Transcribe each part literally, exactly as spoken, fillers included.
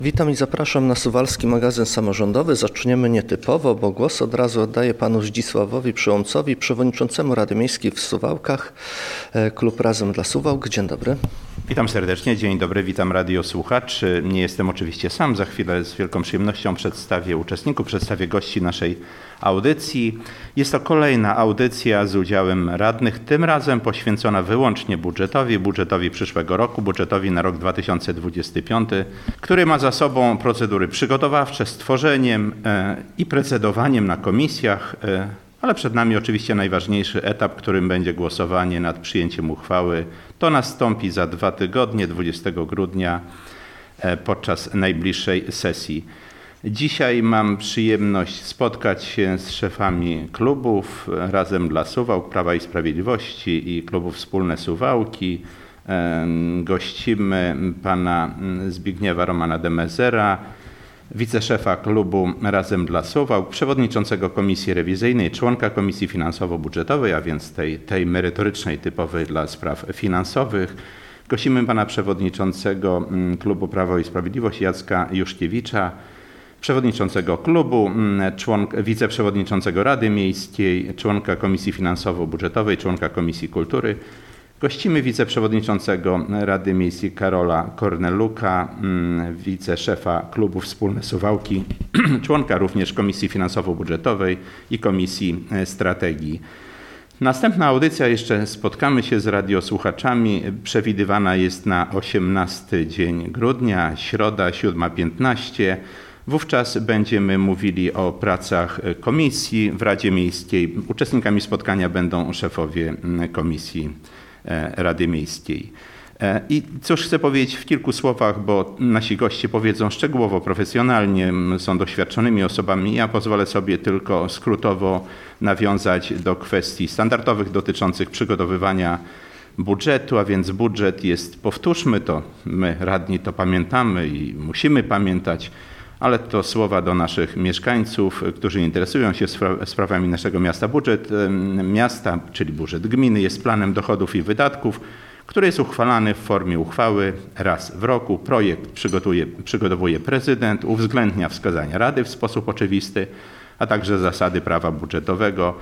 Witam i zapraszam na Suwalski Magazyn Samorządowy. Zaczniemy nietypowo, bo głos od razu oddaję panu Zdzisławowi Przyłomcowi, przewodniczącemu Rady Miejskiej w Suwałkach, klub Razem dla Suwałk. Dzień dobry. Witam serdecznie, dzień dobry, witam radiosłuchaczy. Nie jestem oczywiście sam, za chwilę z wielką przyjemnością przedstawię uczestników, przedstawię gości naszej audycji. Jest to kolejna audycja z udziałem radnych, tym razem poświęcona wyłącznie budżetowi, budżetowi przyszłego roku, budżetowi na rok dwa tysiące dwudziesty piąty, który ma za sobą procedury przygotowawcze z tworzeniem e, i procedowaniem na komisjach, e, ale przed nami oczywiście najważniejszy etap, którym będzie głosowanie nad przyjęciem uchwały. To nastąpi za dwa tygodnie, dwudziestego grudnia, podczas najbliższej sesji. Dzisiaj mam przyjemność spotkać się z szefami klubów Razem dla Suwałk, Prawa i Sprawiedliwości i klubu Wspólne Suwałki. Gościmy pana Zbigniewa Romana de Mezera, wiceszefa klubu Razem dla Suwałk, przewodniczącego Komisji Rewizyjnej, członka Komisji Finansowo-Budżetowej, a więc tej, tej merytorycznej, typowej dla spraw finansowych. Gościmy pana przewodniczącego klubu Prawo i Sprawiedliwość Jacka Juszkiewicza, przewodniczącego klubu, członka, wiceprzewodniczącego Rady Miejskiej, członka Komisji Finansowo-Budżetowej, członka Komisji Kultury. Gościmy wiceprzewodniczącego Rady Miejskiej Karola Korneluka, wiceszefa klubu Wspólne Suwałki, członka również Komisji Finansowo-Budżetowej i Komisji Strategii. Następna audycja, jeszcze spotkamy się z radiosłuchaczami, przewidywana jest na osiemnasty dzień grudnia, środa, siódma piętnaście. Wówczas będziemy mówili o pracach komisji w Radzie Miejskiej. Uczestnikami spotkania będą szefowie komisji Rady Miejskiej. I cóż chcę powiedzieć w kilku słowach, bo nasi goście powiedzą szczegółowo, profesjonalnie, są doświadczonymi osobami. Ja pozwolę sobie tylko skrótowo nawiązać do kwestii standardowych dotyczących przygotowywania budżetu, a więc budżet jest, powtórzmy to, my radni to pamiętamy i musimy pamiętać, ale to słowa do naszych mieszkańców, którzy interesują się sprawami naszego miasta. Budżet miasta, czyli budżet gminy, jest planem dochodów i wydatków, który jest uchwalany w formie uchwały raz w roku. Projekt przygotuje, przygotowuje prezydent, uwzględnia wskazania Rady w sposób oczywisty, a także zasady prawa budżetowego.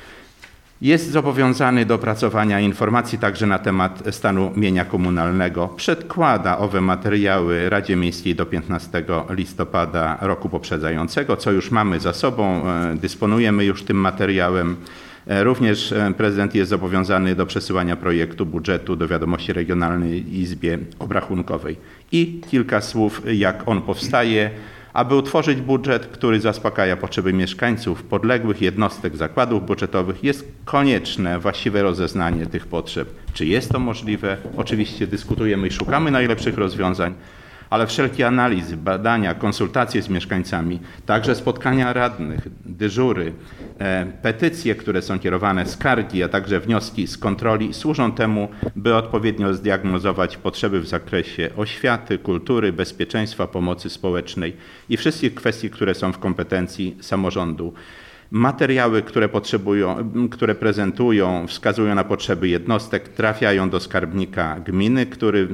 Jest zobowiązany do opracowania informacji także na temat stanu mienia komunalnego. Przedkłada owe materiały Radzie Miejskiej do piętnastego listopada roku poprzedzającego, co już mamy za sobą, dysponujemy już tym materiałem. Również prezydent jest zobowiązany do przesyłania projektu budżetu do wiadomości Regionalnej Izbie Obrachunkowej. I kilka słów, jak on powstaje. Aby utworzyć budżet, który zaspokaja potrzeby mieszkańców podległych jednostek zakładów budżetowych, jest konieczne właściwe rozeznanie tych potrzeb. Czy jest to możliwe? Oczywiście dyskutujemy i szukamy najlepszych rozwiązań, ale wszelkie analizy, badania, konsultacje z mieszkańcami, także spotkania radnych, dyżury, e, petycje, które są kierowane, skargi, a także wnioski z kontroli służą temu, by odpowiednio zdiagnozować potrzeby w zakresie oświaty, kultury, bezpieczeństwa, pomocy społecznej i wszystkich kwestii, które są w kompetencji samorządu. Materiały, które potrzebują, które prezentują, wskazują na potrzeby jednostek, trafiają do skarbnika gminy, który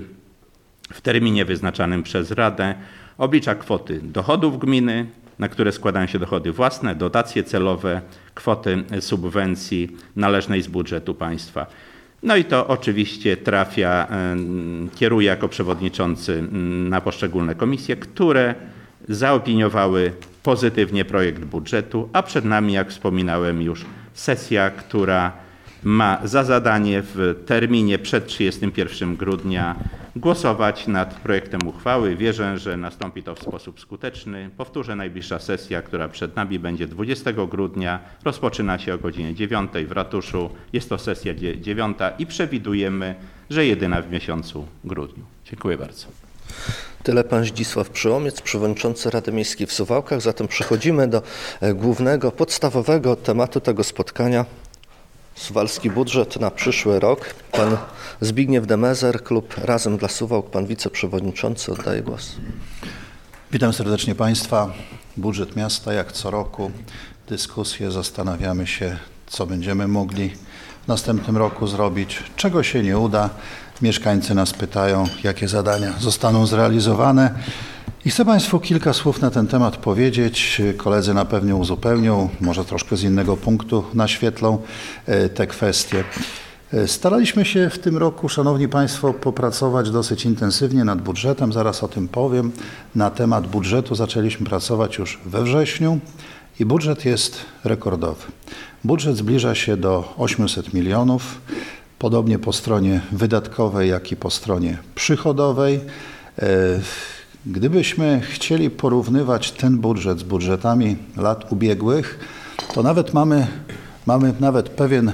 w terminie wyznaczanym przez Radę oblicza kwoty dochodów gminy, na które składają się dochody własne, dotacje celowe, kwoty subwencji należnej z budżetu państwa. No i to oczywiście trafia, kieruje jako przewodniczący na poszczególne komisje, które zaopiniowały pozytywnie projekt budżetu, a przed nami, jak wspominałem już, sesja, która ma za zadanie w terminie przed trzydziestego pierwszego grudnia głosować nad projektem uchwały. Wierzę, że nastąpi to w sposób skuteczny. Powtórzę, najbliższa sesja, która przed nami będzie dwudziestego grudnia, rozpoczyna się o godzinie dziewiątej w ratuszu. Jest to sesja dziewiąta i przewidujemy, że jedyna w miesiącu grudniu. Dziękuję bardzo. Tyle pan Zdzisław Przyłomiec, przewodniczący Rady Miejskiej w Suwałkach. Zatem przechodzimy do głównego, podstawowego tematu tego spotkania. Suwalski budżet na przyszły rok. Pan Zbigniew de Mezer, klub Razem dla Suwałk, pan wiceprzewodniczący, oddaję głos. Witam serdecznie Państwa. Budżet miasta, jak co roku, dyskusje, zastanawiamy się, co będziemy mogli w następnym roku zrobić, czego się nie uda. Mieszkańcy nas pytają, jakie zadania zostaną zrealizowane I chcę Państwu kilka słów na ten temat powiedzieć. Koledzy na pewno uzupełnią, może troszkę z innego punktu naświetlą te kwestie. Staraliśmy się w tym roku, Szanowni Państwo, popracować dosyć intensywnie nad budżetem. Zaraz o tym powiem. Na temat budżetu zaczęliśmy pracować już we wrześniu i budżet jest rekordowy. Budżet zbliża się do osiemset milionów, podobnie po stronie wydatkowej, jak i po stronie przychodowej. Gdybyśmy chcieli porównywać ten budżet z budżetami lat ubiegłych, to nawet mamy, mamy nawet pewien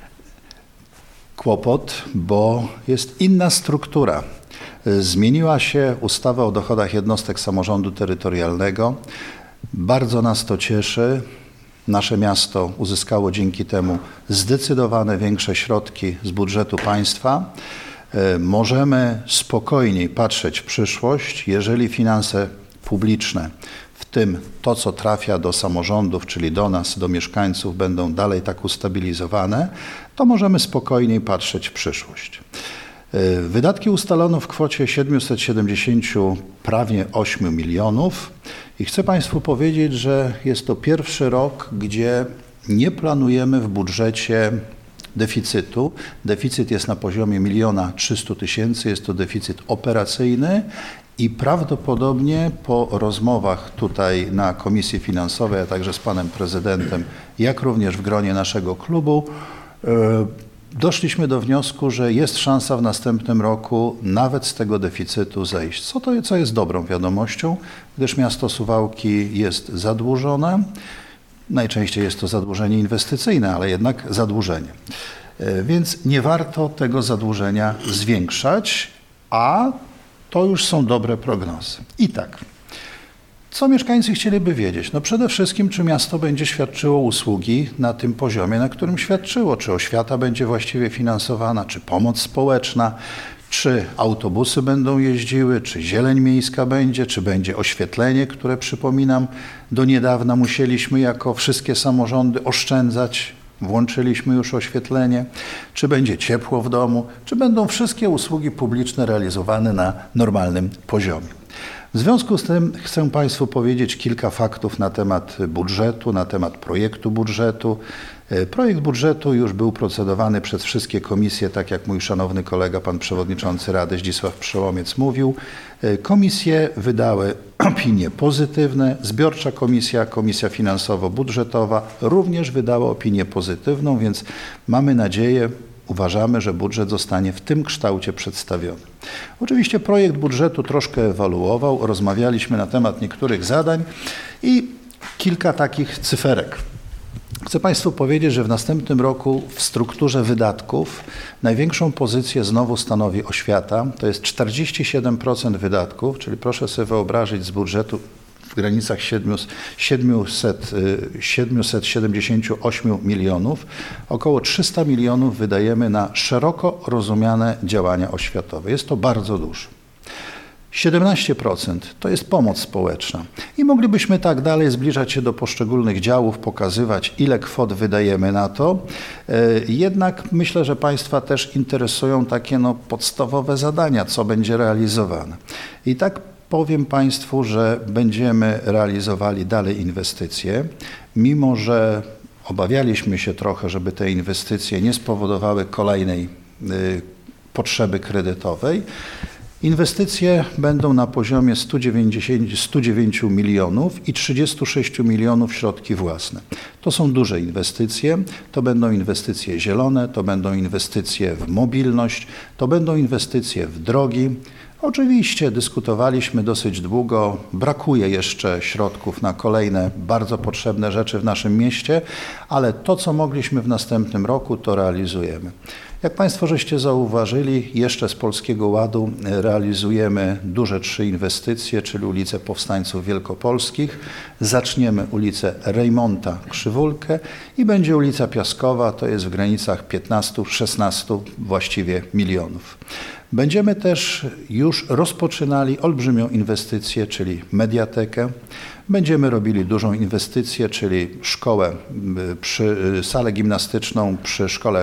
kłopot, bo jest inna struktura. Zmieniła się ustawa o dochodach jednostek samorządu terytorialnego. Bardzo nas to cieszy. Nasze miasto uzyskało dzięki temu zdecydowane większe środki z budżetu państwa. Możemy spokojniej patrzeć w przyszłość, jeżeli finanse publiczne, w tym to, co trafia do samorządów, czyli do nas, do mieszkańców, będą dalej tak ustabilizowane, to możemy spokojniej patrzeć w przyszłość. Wydatki ustalono w kwocie siedemset siedemdziesiąt prawie osiem milionów i chcę Państwu powiedzieć, że jest to pierwszy rok, gdzie nie planujemy w budżecie deficytu. Deficyt jest na poziomie miliona trzystu tysięcy, jest to deficyt operacyjny i prawdopodobnie po rozmowach tutaj na Komisji Finansowej, a także z Panem Prezydentem, jak również w gronie naszego klubu, doszliśmy do wniosku, że jest szansa w następnym roku nawet z tego deficytu zejść. Co to, co jest dobrą wiadomością, gdyż miasto Suwałki jest zadłużone. Najczęściej jest to zadłużenie inwestycyjne, ale jednak zadłużenie. Więc nie warto tego zadłużenia zwiększać, a to już są dobre prognozy. I tak, co mieszkańcy chcieliby wiedzieć? No przede wszystkim, czy miasto będzie świadczyło usługi na tym poziomie, na którym świadczyło, czy oświata będzie właściwie finansowana, czy pomoc społeczna, czy autobusy będą jeździły, czy zieleń miejska będzie, czy będzie oświetlenie, które przypominam, do niedawna musieliśmy jako wszystkie samorządy oszczędzać, włączyliśmy już oświetlenie, czy będzie ciepło w domu, czy będą wszystkie usługi publiczne realizowane na normalnym poziomie. W związku z tym chcę Państwu powiedzieć kilka faktów na temat budżetu, na temat projektu budżetu. Projekt budżetu już był procedowany przez wszystkie komisje, tak jak mój szanowny kolega, pan przewodniczący Rady Zdzisław Przełomiec mówił. Komisje wydały opinie pozytywne. Zbiorcza komisja, Komisja Finansowo-Budżetowa również wydała opinię pozytywną, więc mamy nadzieję, uważamy, że budżet zostanie w tym kształcie przedstawiony. Oczywiście projekt budżetu troszkę ewoluował, rozmawialiśmy na temat niektórych zadań i kilka takich cyferek. Chcę Państwu powiedzieć, że w następnym roku w strukturze wydatków największą pozycję znowu stanowi oświata. To jest czterdzieści siedem procent wydatków, czyli proszę sobie wyobrazić z budżetu w granicach siedemset siedemdziesiąt osiem milionów, około trzysta milionów wydajemy na szeroko rozumiane działania oświatowe. Jest to bardzo dużo. siedemnaście procent to jest pomoc społeczna. I moglibyśmy tak dalej zbliżać się do poszczególnych działów, pokazywać, ile kwot wydajemy na to. Jednak myślę, że Państwa też interesują takie no, podstawowe zadania, co będzie realizowane. I tak powiem Państwu, że będziemy realizowali dalej inwestycje, mimo że obawialiśmy się trochę, żeby te inwestycje nie spowodowały kolejnej y, potrzeby kredytowej. Inwestycje będą na poziomie sto dziewięć milionów i trzydzieści sześć milionów środki własne. To są duże inwestycje, to będą inwestycje zielone, to będą inwestycje w mobilność, to będą inwestycje w drogi. Oczywiście dyskutowaliśmy dosyć długo, brakuje jeszcze środków na kolejne bardzo potrzebne rzeczy w naszym mieście, ale to, co mogliśmy w następnym roku, to realizujemy. Jak Państwo żeście zauważyli, jeszcze z Polskiego Ładu realizujemy duże trzy inwestycje, czyli ulicę Powstańców Wielkopolskich. Zaczniemy ulicę Rejmonta Krzywulkę i będzie ulica Piaskowa, to jest w granicach piętnastu szesnastu właściwie milionów. Będziemy też już rozpoczynali olbrzymią inwestycję, czyli mediatekę. Będziemy robili dużą inwestycję, czyli szkołę, przy, salę gimnastyczną przy szkole,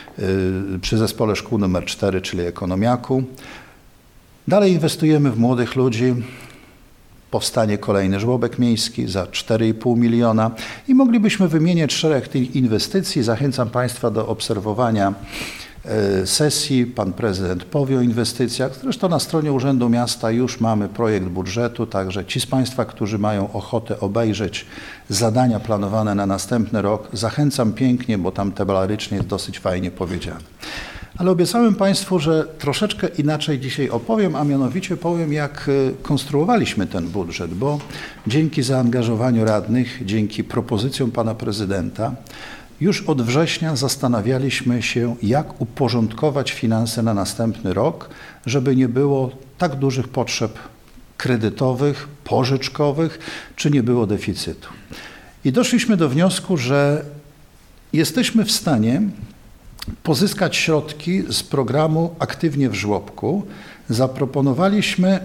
przy zespole szkół numer cztery, czyli Ekonomiaku. Dalej inwestujemy w młodych ludzi. powstanie kolejny żłobek miejski za cztery i pół miliona i moglibyśmy wymieniać szereg tych inwestycji. Zachęcam Państwa do obserwowania sesji. Pan prezydent powie o inwestycjach. Zresztą na stronie Urzędu Miasta już mamy projekt budżetu, także ci z Państwa, którzy mają ochotę obejrzeć zadania planowane na następny rok, zachęcam pięknie, bo tam tabelarycznie jest dosyć fajnie powiedziane. Ale obiecałem Państwu, że troszeczkę inaczej dzisiaj opowiem, a mianowicie powiem, jak konstruowaliśmy ten budżet, bo dzięki zaangażowaniu radnych, dzięki propozycjom Pana Prezydenta, już od września zastanawialiśmy się, jak uporządkować finanse na następny rok, żeby nie było tak dużych potrzeb kredytowych, pożyczkowych, czy nie było deficytu. I doszliśmy do wniosku, że jesteśmy w stanie pozyskać środki z programu Aktywnie w żłobku. Zaproponowaliśmy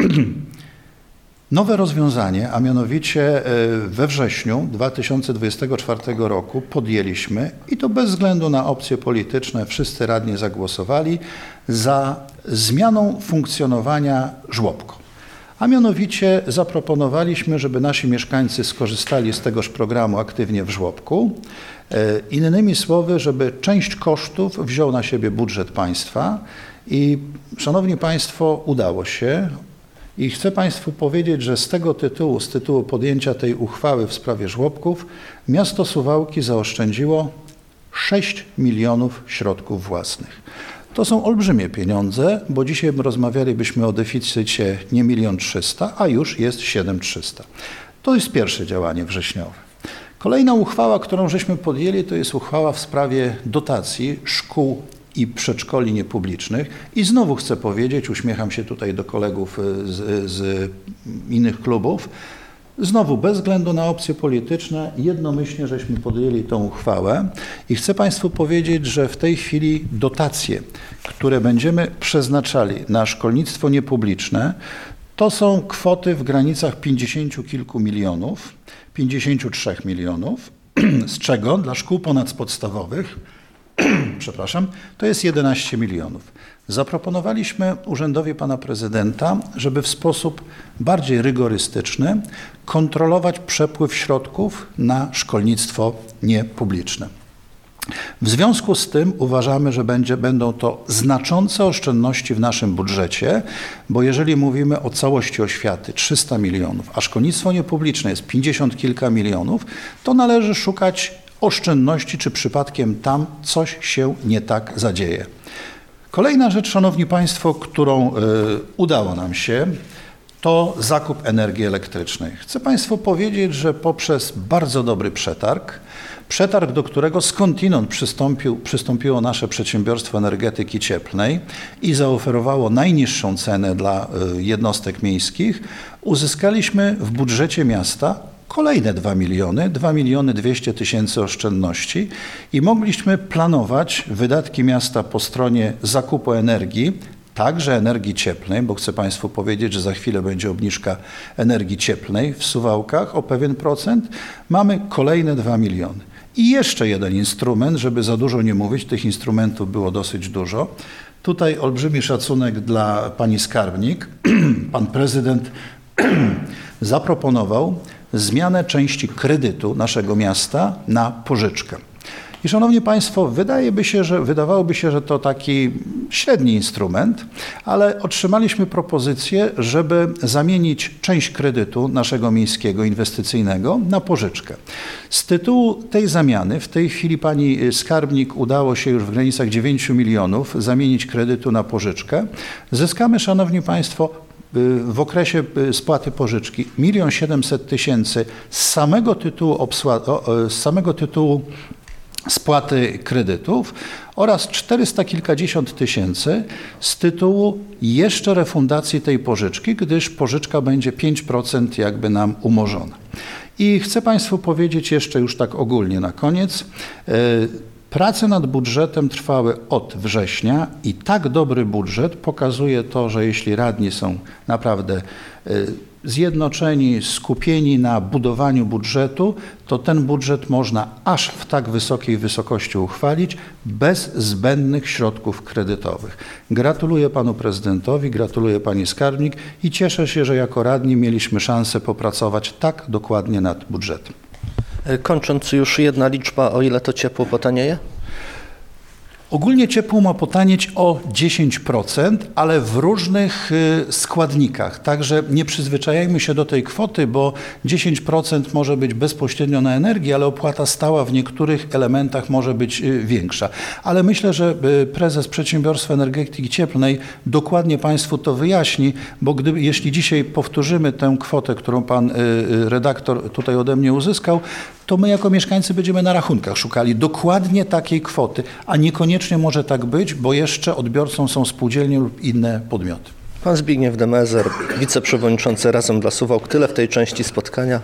nowe rozwiązanie, a mianowicie we wrześniu dwa tysiące dwudziestego czwartego roku podjęliśmy, i to bez względu na opcje polityczne, wszyscy radni zagłosowali za zmianą funkcjonowania żłobku. A mianowicie zaproponowaliśmy, żeby nasi mieszkańcy skorzystali z tegoż programu Aktywnie w żłobku. Innymi słowy, żeby część kosztów wziął na siebie budżet państwa i, szanowni Państwo, udało się. I chcę Państwu powiedzieć, że z tego tytułu, z tytułu podjęcia tej uchwały w sprawie żłobków, miasto Suwałki zaoszczędziło sześć milionów środków własnych. To są olbrzymie pieniądze, bo dzisiaj rozmawialibyśmy o deficycie nie milion trzysta, a już jest siedem trzysta. To jest pierwsze działanie wrześniowe. Kolejna uchwała, którą żeśmy podjęli, to jest uchwała w sprawie dotacji szkół i przedszkoli niepublicznych. I znowu chcę powiedzieć, uśmiecham się tutaj do kolegów z, z innych klubów, znowu bez względu na opcje polityczne, jednomyślnie żeśmy podjęli tą uchwałę i chcę Państwu powiedzieć, że w tej chwili dotacje, które będziemy przeznaczali na szkolnictwo niepubliczne, to są kwoty w granicach pięćdziesięciu kilku milionów, pięćdziesięciu trzech milionów, z czego dla szkół ponadpodstawowych przepraszam, to jest jedenaście milionów. Zaproponowaliśmy urzędowi pana prezydenta, żeby w sposób bardziej rygorystyczny kontrolować przepływ środków na szkolnictwo niepubliczne. W związku z tym uważamy, że będzie, będą to znaczące oszczędności w naszym budżecie, bo jeżeli mówimy o całości oświaty trzysta milionów, a szkolnictwo niepubliczne jest pięćdziesiąt kilka milionów, to należy szukać oszczędności, czy przypadkiem tam coś się nie tak zadzieje. Kolejna rzecz, szanowni państwo, którą y, udało nam się, to zakup energii elektrycznej. Chcę Państwu powiedzieć, że poprzez bardzo dobry przetarg, przetarg, do którego skądinąd przystąpił, przystąpiło nasze przedsiębiorstwo energetyki cieplnej i zaoferowało najniższą cenę dla y, jednostek miejskich, uzyskaliśmy w budżecie miasta kolejne dwa miliony, dwa miliony dwieście tysięcy oszczędności i mogliśmy planować wydatki miasta po stronie zakupu energii, także energii cieplnej, bo chcę Państwu powiedzieć, że za chwilę będzie obniżka energii cieplnej w Suwałkach o pewien procent. Mamy kolejne dwa miliony. I jeszcze jeden instrument, żeby za dużo nie mówić, tych instrumentów było dosyć dużo. Tutaj olbrzymi szacunek dla pani skarbnik. Pan prezydent zaproponował zmianę części kredytu naszego miasta na pożyczkę. I szanowni państwo, wydaje by się, że, wydawałoby się, że to taki średni instrument, ale otrzymaliśmy propozycję, żeby zamienić część kredytu naszego miejskiego inwestycyjnego na pożyczkę. Z tytułu tej zamiany w tej chwili pani skarbnik udało się już w granicach dziewięciu milionów zamienić kredytu na pożyczkę. Zyskamy, szanowni państwo, w okresie spłaty pożyczki milion siedemset tysięcy z samego tytułu obsła- z samego tytułu spłaty kredytów oraz czterysta kilkadziesiąt tysięcy z tytułu jeszcze refundacji tej pożyczki, gdyż pożyczka będzie pięć procent jakby nam umorzona. I chcę Państwu powiedzieć jeszcze już tak ogólnie na koniec, prace nad budżetem trwały od września i tak dobry budżet pokazuje to, że jeśli radni są naprawdę zjednoczeni, skupieni na budowaniu budżetu, to ten budżet można aż w tak wysokiej wysokości uchwalić bez zbędnych środków kredytowych. Gratuluję panu prezydentowi, gratuluję pani skarbnik i cieszę się, że jako radni mieliśmy szansę popracować tak dokładnie nad budżetem. Kończąc już jedna liczba, o ile to ciepło potanieje? Ogólnie ciepło ma potanieć o dziesięć procent, ale w różnych składnikach. Także nie przyzwyczajajmy się do tej kwoty, bo dziesięć procent może być bezpośrednio na energię, ale opłata stała w niektórych elementach może być większa. Ale myślę, że prezes Przedsiębiorstwa Energetyki Cieplnej dokładnie państwu to wyjaśni, bo gdyby, jeśli dzisiaj powtórzymy tę kwotę, którą pan redaktor tutaj ode mnie uzyskał, to my jako mieszkańcy będziemy na rachunkach szukali dokładnie takiej kwoty, a niekoniecznie może tak być, bo jeszcze odbiorcą są spółdzielnie lub inne podmioty. Pan Zbigniew Demezer, wiceprzewodniczący Razem dla Suwałk. Tyle w tej części spotkania.